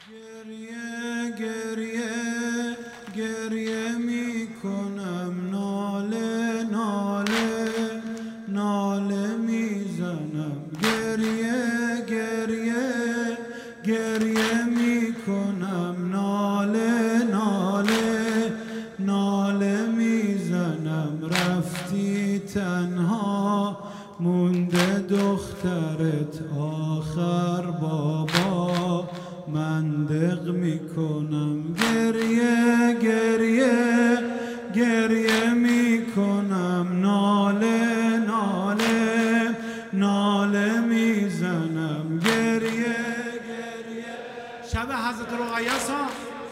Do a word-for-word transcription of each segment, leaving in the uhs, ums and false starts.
گریه گریه گریه می کنم، ناله ناله ناله می زنم. گریه گریه گریه می کنم، ناله ناله ناله می زنم. رفتی تنها مونده دخترت، آخر بابا من دق می کنم. گریه گریه گریه می کنم، ناله ناله ناله می زنم. گریه گریه شب حضرت رقیه ها،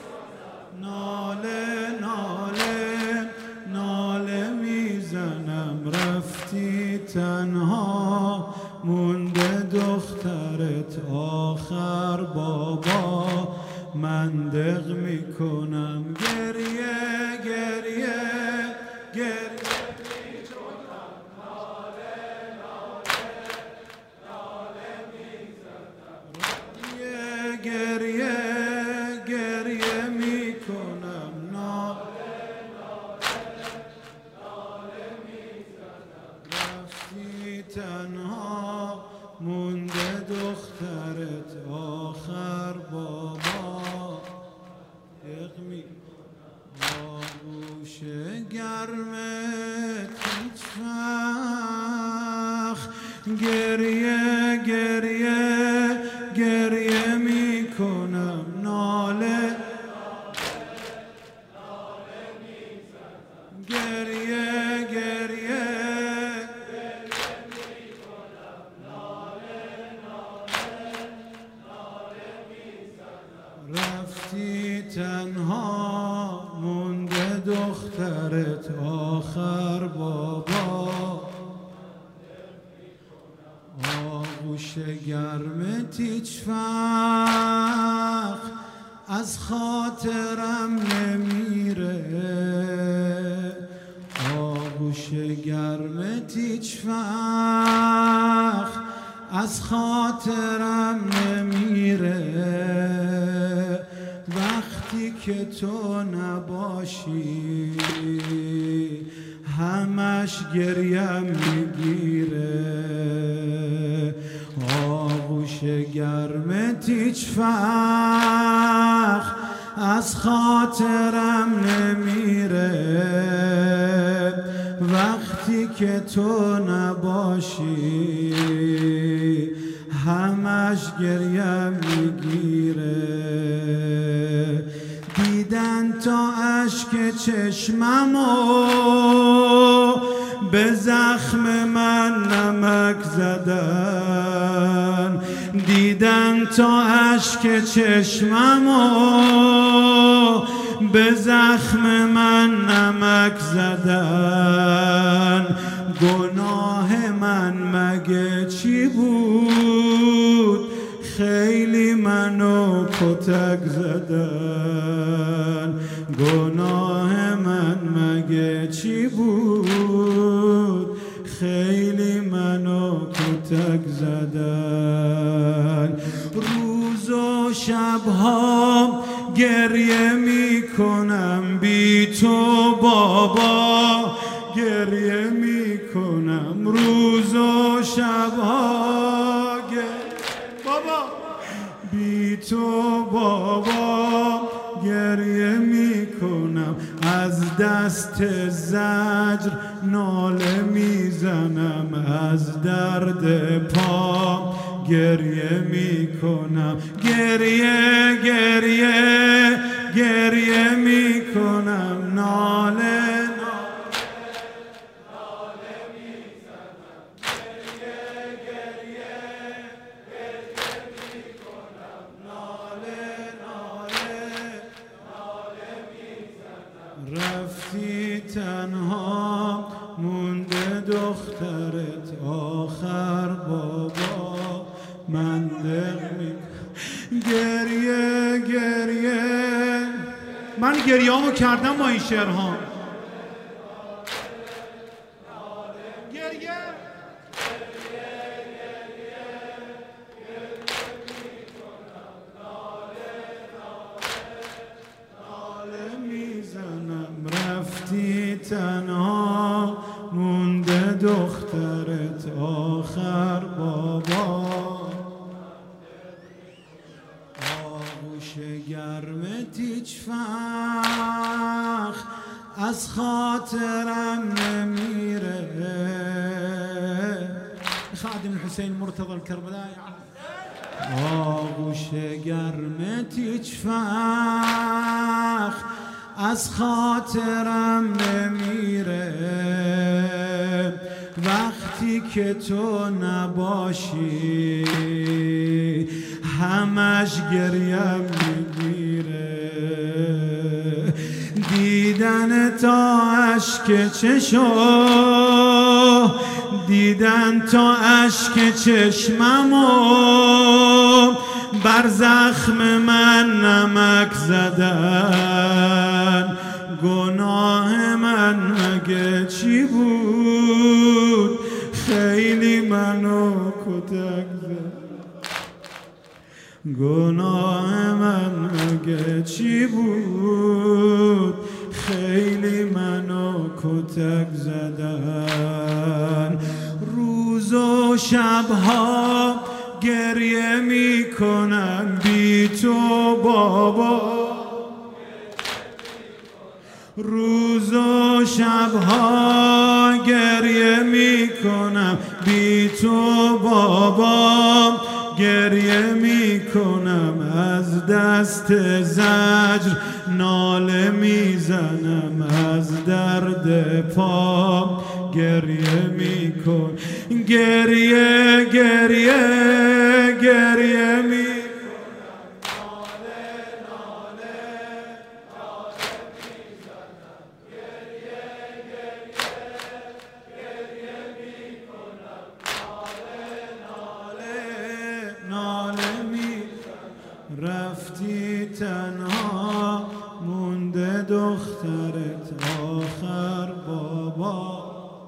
ناله ناله ناله می زنم. رفتی تنها مونده دخترت، آخر بابا من دق می کنم. گریه گریه گریه می کنم، ناله ناله ناله می زنم. گریه گریه گریه می کنم، ناله ناله ناله می زنم. رفتی تنها مونده دخترت، آخر بابا دق می آغوش گرمت هیچ وقت. گریه گریه گریه می کنم، ناله ناله می زنم. گریه گریه رفتی تنها مونده دخترت، آخر بابا آغوش گرمت هیچ وقت از خاطرم نمیره. آغوش گرمت هیچ وقت از خاطرم نمیره. وقتی که تو نباشی همش گریم میگیره. آغوش گرمت هیچ وقت از خاطرم نمیره. وقتی که تو نباشی همش گریم میگیره. دیدن تا اشک چشممو به زخم من نمک زدن. دیدن تا اشک چشممو به زخم من نمک زدن. گناه من مگه چی بود؟ خیلی منو کتک زدن. گناه من مگه چی بود؟ خیلی منو کتک زدن. روز و شبها گریه می کنم بی تو بابا، گریه می کنم روز و شبها بابا بی تو بابا. گریه می کنم از دست زجر ناله می زنم. از درد پا گریه می کنم. گریه گریه گریه می کنم، ناله رفتی تنها مونده دخترت، آخر بابا من دق می گریه گریه. من گریه‌امو کردم با این شعرها. گریه تنها مونده دخترت آخر بابا. آغوش گرمت هیچ وقت از خاطرم نمیره. خادم الحسين مرتضى الكربلائي. آغوش گرمت هیچ وقت از خاطرم نمیره. وقتی که تو نباشی همش گریم میگیره. دیدن تا اشک چشم، دیدن تا اشک چشممو بر زخم من نمک زدن. گناه من مگه چی بود؟ خیلی منو کتک زد. گناه من مگه چی بود؟ خیلی منو کتک زدن. روز و شبها گریه میکنم بی تو بابا. روز و شبها گریه میکنم بی تو بابا. گریه میکنم از دست زجر ناله میزنم از درد پا. گریه میکن گریه گریه گریه میکنم. رفتی تنها مونده دخترت آخر بابا.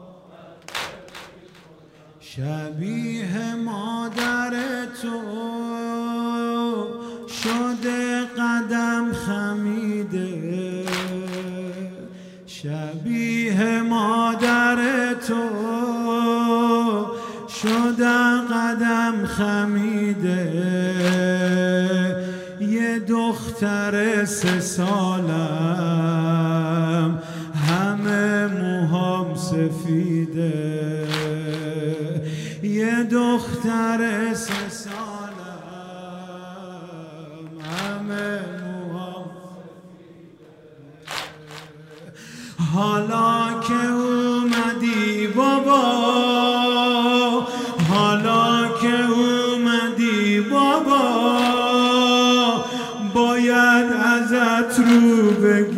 شبیه مادر تو شده قدم خمیده. شبیه مادر تو شده قدم خمیده. یه دختر سه سالم همه موهام سفیده. یه دختر سه سالم همه موهام سفیده. حالا که اومدی بابا، حالا که اومدی بابا، باید ازت رو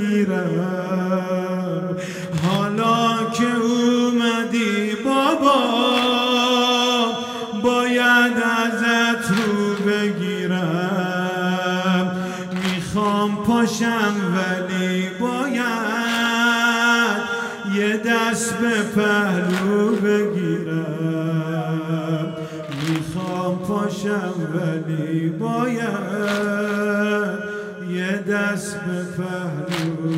بگیرم. حالا که اومدی بابا، باید ازت رو بگیرم. میخوام پاشم ولی باید یه دست به پهلو بگیرم. میخوام پاشم ولی باید یه دست به پهلو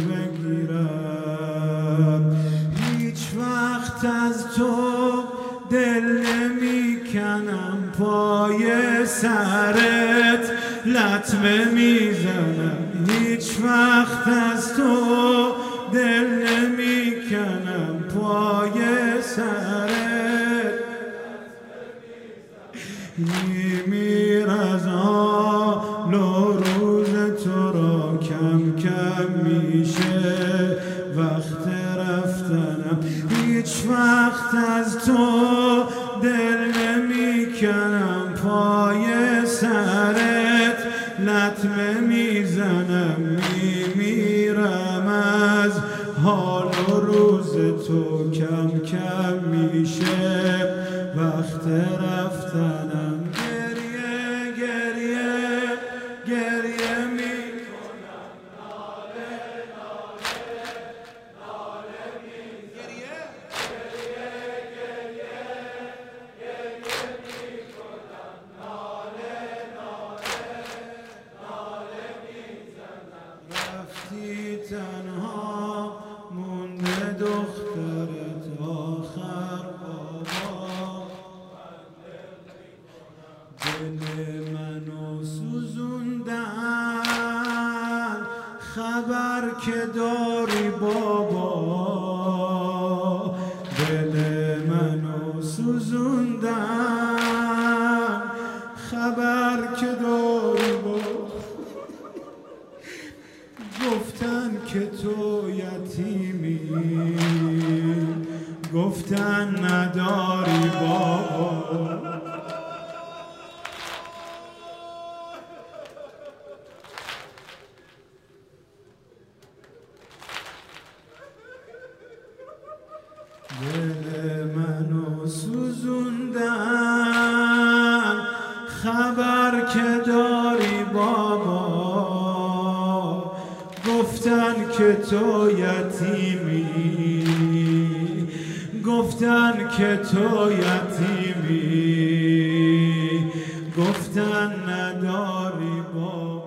بگیرم. هیچ وقت از تو دل نمیکنم، پای سرت لطمه میزنم. هیچ وقت از تو دل نمیکنم، پای سرت میمیر از حال و روز تو را کم کم میشه وقت رفتنم. هیچ وقت از تو دل نمیکنم، پای سرت لطمه میزنم. میمیرم از حال و روز تو کم کم میشه وقت رفتنم. گریه گریه گریه میکنم. ناله ناله ناله میزنم. گریه گریه گریه میکنم. ناله ناله ناله میزنم. رفتی تنها مونده دخترت آخر بابا دل منو سوزوندن خبر که داری بابا دل منو سوزوندن خبر که داری بابا گفتن که تو یتیمی گفتن نداری بابا دل منو سوزوندن خبر که داری بابا گفتن که تو یتیمی گفتن که تو یتیمی گفتن نداری بابا